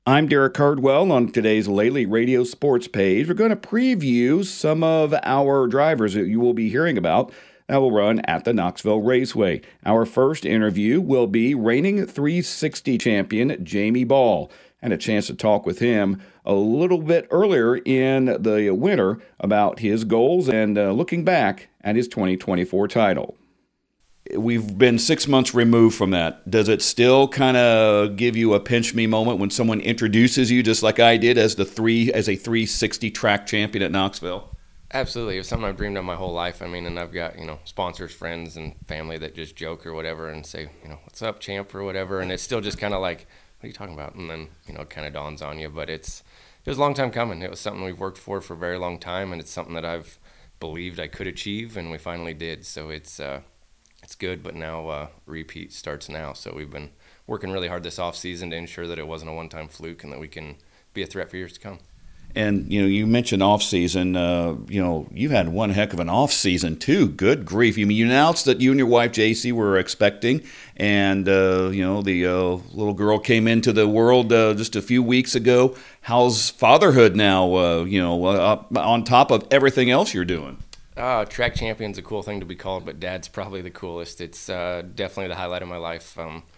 I'm Derek Cardwell. On today's Lely Radio Sports page, we're going to preview some of our drivers that you will be hearing about that will run at the Knoxville Raceway. Our first interview will be reigning 360 champion Jamie Ball, and a chance to talk with him a little bit earlier in the winter about his goals and looking back at his 2024 title. We've been 6 months removed from that. Does it still kind of give you a pinch me moment when someone introduces you, just like I did, as a 360 track champion at Knoxville? Absolutely. It's something I've dreamed of my whole life. I mean, and I've got, sponsors, friends, and family that just joke or whatever and say, what's up, champ, or whatever. And it's still just kind of like, what are you talking about? And then, it kind of dawns on you. But it was a long time coming. It was something we've worked for a very long time, and it's something that I've believed I could achieve, and we finally did. So it's good, but now repeat starts now. So we've been working really hard this off season to ensure that it wasn't a one-time fluke and that we can be a threat for years to come. And you mentioned off season. You've had one heck of an off season too. Good grief! You announced that you and your wife JC were expecting, and the little girl came into the world just a few weeks ago. How's fatherhood now? On top of everything else you're doing. Track champion's a cool thing to be called, but dad's probably the coolest. It's definitely the highlight of my life.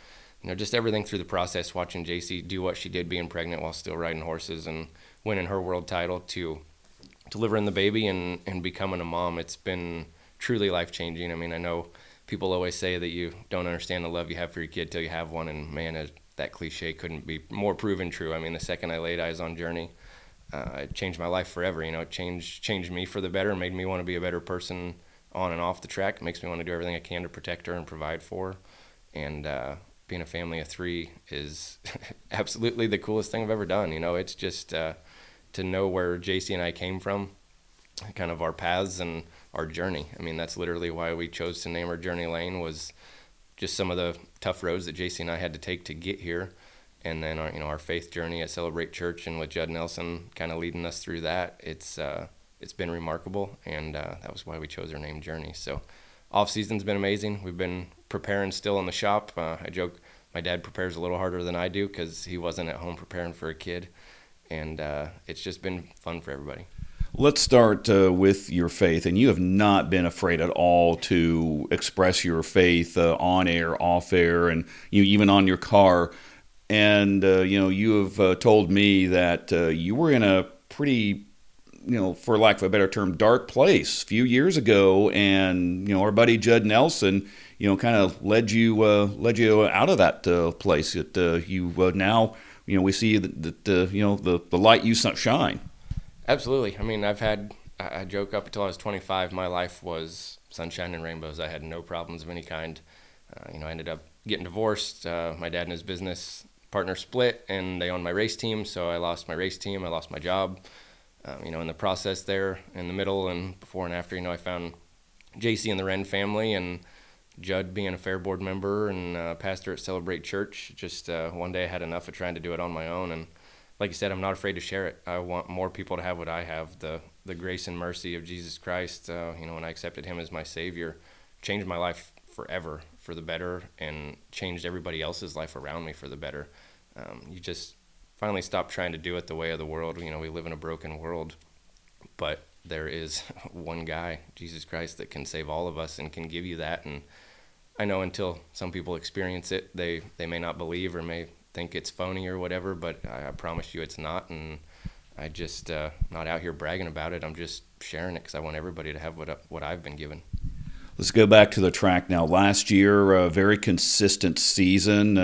Just everything through the process, watching JC do what she did, being pregnant while still riding horses and winning her world title, to delivering the baby and becoming a mom. It's been truly life-changing. I mean, I know people always say that you don't understand the love you have for your kid till you have one, and man, that cliche couldn't be more proven true. I mean, the second I laid eyes on Journey, it changed my life forever. It changed me for the better, made me want to be a better person on and off the track. It makes me want to do everything I can to protect her and provide for her. And being a family of three is absolutely the coolest thing I've ever done. It's just to know where JC and I came from, kind of our paths and our journey. I mean, that's literally why we chose to name our Journey Lane, was just some of the tough roads that JC and I had to take to get here. And then our faith journey at Celebrate Church, and with Judd Nelson kind of leading us through that, it's been remarkable, and that was why we chose our name Journey. So off season's been amazing. We've been preparing still in the shop. I joke my dad prepares a little harder than I do because he wasn't at home preparing for a kid, and it's just been fun for everybody. Let's start with your faith, and you have not been afraid at all to express your faith on air, off air, and even on your car. And, you have told me that you were in a pretty, for lack of a better term, dark place a few years ago. And, our buddy Judd Nelson, kind of led you out of that place. That now, we see that the light you shine. Absolutely. I mean, I joke, up until I was 25, my life was sunshine and rainbows. I had no problems of any kind. I ended up getting divorced. My dad and his business partner split, and they owned my race team, so I lost my race team, I lost my job. In the process there, in the middle and before and after, I found JC and the Wren family, and Judd being a fair board member and pastor at Celebrate Church. Just one day I had enough of trying to do it on my own, and like you said, I'm not afraid to share it. I want more people to have what I have, the grace and mercy of Jesus Christ. When I accepted him as my Savior, changed my life forever for the better, and changed everybody else's life around me for the better. You just finally stop trying to do it the way of the world. We live in a broken world, but there is one guy, Jesus Christ, that can save all of us and can give you that. And I know until some people experience it, they may not believe or may think it's phony or whatever, but I promise you it's not. And I just not out here bragging about it. I'm just sharing it because I want everybody to have what I've been given. Let's go back to the track now. Last year, a very consistent season.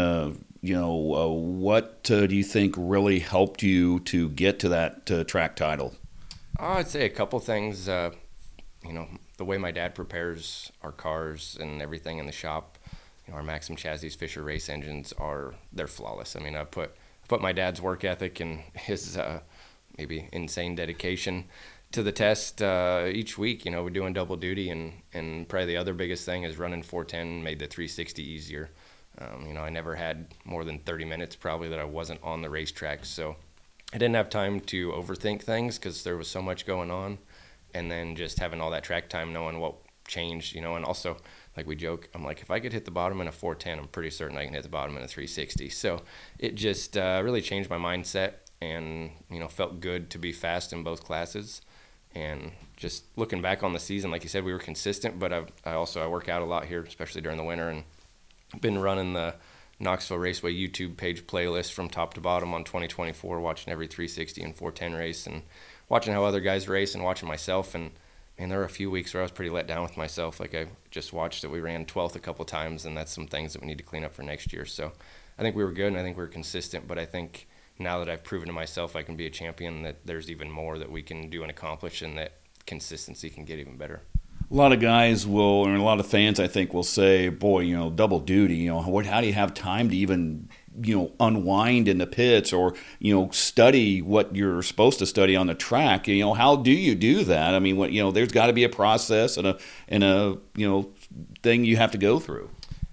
What do you think really helped you to get to that track title? I'd say a couple things. The way my dad prepares our cars and everything in the shop. Our Maxim chassis Fisher race engines they're flawless. I mean, I put my dad's work ethic and his maybe insane dedication to the test each week. We're doing double duty, and probably the other biggest thing is running 410 made the 360 easier. I never had more than 30 minutes probably that I wasn't on the racetrack, so I didn't have time to overthink things because there was so much going on. And then just having all that track time, knowing what changed, you know. And also, like we joke, I'm like, if I could hit the bottom in a 410, I'm pretty certain I can hit the bottom in a 360. So it just really changed my mindset, and, you know, felt good to be fast in both classes. And just looking back on the season, like you said, we were consistent, but I work out a lot here, especially during the winter, and been running the Knoxville Raceway YouTube page playlist from top to bottom on 2024, watching every 360 and 410 race, and watching how other guys race, and watching myself. And man, there were a few weeks where I was pretty let down with myself. Like, I just watched that we ran 12th a couple times, and that's some things that we need to clean up for next year. So I think we were good, and I think we were consistent, but I think now that I've proven to myself I can be a champion, that there's even more that we can do and accomplish, and that consistency can get even better. A lot of guys will, and a lot of fans, I think, will say, boy, you know, double duty, you know, how do you have time to even, you know, unwind in the pits, or, you know, study what you're supposed to study on the track? You know, how do you do that? I mean, what, you know, there's got to be a process and a you know, thing you have to go through.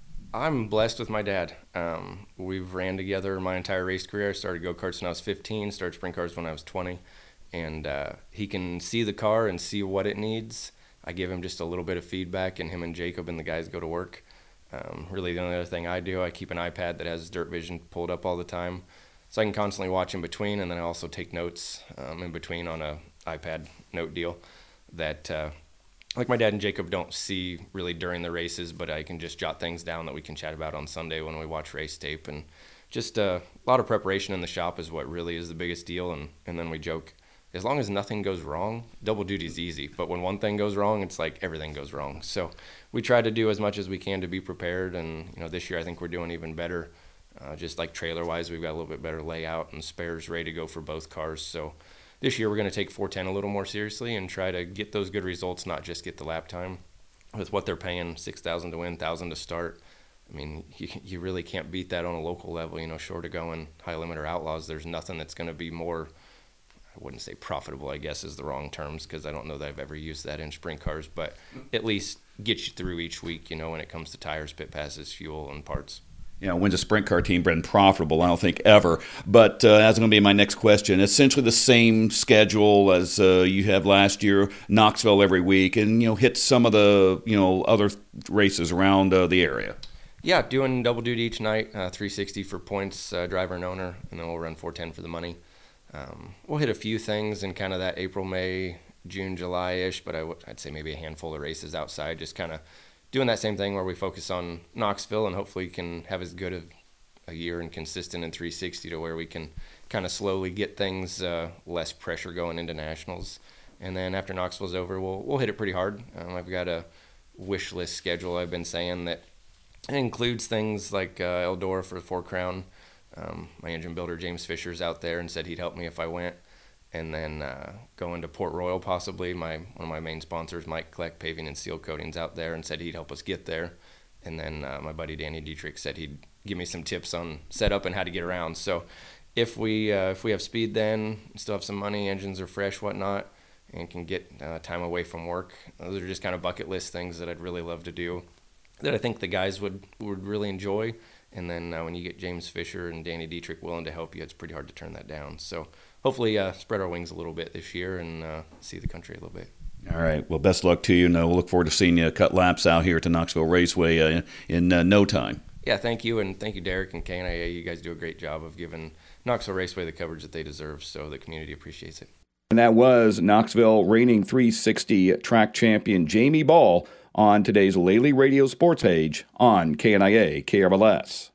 I'm blessed with my dad. We've ran together my entire race career. I started go-karts when I was 15, started sprint cars when I was 20. And he can see the car and see what it needs. I give him just a little bit of feedback, and him and Jacob and the guys go to work. Really, the only other thing I do, I keep an iPad that has Dirt Vision pulled up all the time, so I can constantly watch in between, and then I also take notes in between on a iPad note deal that like my dad and Jacob don't see really during the races, but I can just jot things down that we can chat about on Sunday when we watch race tape. And just a lot of preparation in the shop is what really is the biggest deal. And then we joke, as long as nothing goes wrong, double duty is easy. But when one thing goes wrong, it's like everything goes wrong. So we try to do as much as we can to be prepared. And, you know, this year I think we're doing even better. Just like trailer-wise, we've got a little bit better layout and spares ready to go for both cars. So this year we're going to take 410 a little more seriously and try to get those good results, not just get the lap time. With what they're paying, $6,000 to win, $1,000 to start, I mean, you really can't beat that on a local level. You know, short of going high limit or outlaws, there's nothing that's going to be more, I wouldn't say profitable, I guess is the wrong terms, because I don't know that I've ever used that in sprint cars, but at least get you through each week, you know, when it comes to tires, pit passes, fuel, and parts. You know, when's a sprint car team been profitable? I don't think ever. But that's going to be my next question. Essentially the same schedule as you had last year, Knoxville every week, and, you know, hit some of the, you know, other races around the area. Yeah, doing double duty each night, 360 for points, driver and owner, and then we'll run 410 for the money. We'll hit a few things in kind of that April, May, June, July-ish, but I'd say maybe a handful of races outside, just kind of doing that same thing where we focus on Knoxville, and hopefully can have as good of a year and consistent in 360 to where we can kind of slowly get things less pressure going into nationals. And then after Knoxville's over, we'll hit it pretty hard. I've got a wish list schedule I've been saying that includes things like Eldora for the 4 Crown. My engine builder James Fisher's out there and said he'd help me if I went. And then going to Port Royal possibly. One of my main sponsors, Mike Kleck Paving and Seal Coatings, out there and said he'd help us get there. And then my buddy Danny Dietrich said he'd give me some tips on setup and how to get around. So if we have speed, then still have some money, engines are fresh, whatnot, and can get time away from work. Those are just kind of bucket list things that I'd really love to do, that I think the guys would really enjoy. And then when you get James Fisher and Danny Dietrich willing to help you, it's pretty hard to turn that down. So hopefully spread our wings a little bit this year and see the country a little bit. All right. Well, best luck to you. And we'll look forward to seeing you cut laps out here at the Knoxville Raceway in no time. Yeah, thank you. And thank you, Derek and KNIA. You guys do a great job of giving Knoxville Raceway the coverage that they deserve, so the community appreciates it. And that was Knoxville reigning 360 track champion Jamie Ball on today's Lely Radio Sports page on KNIA KRLS.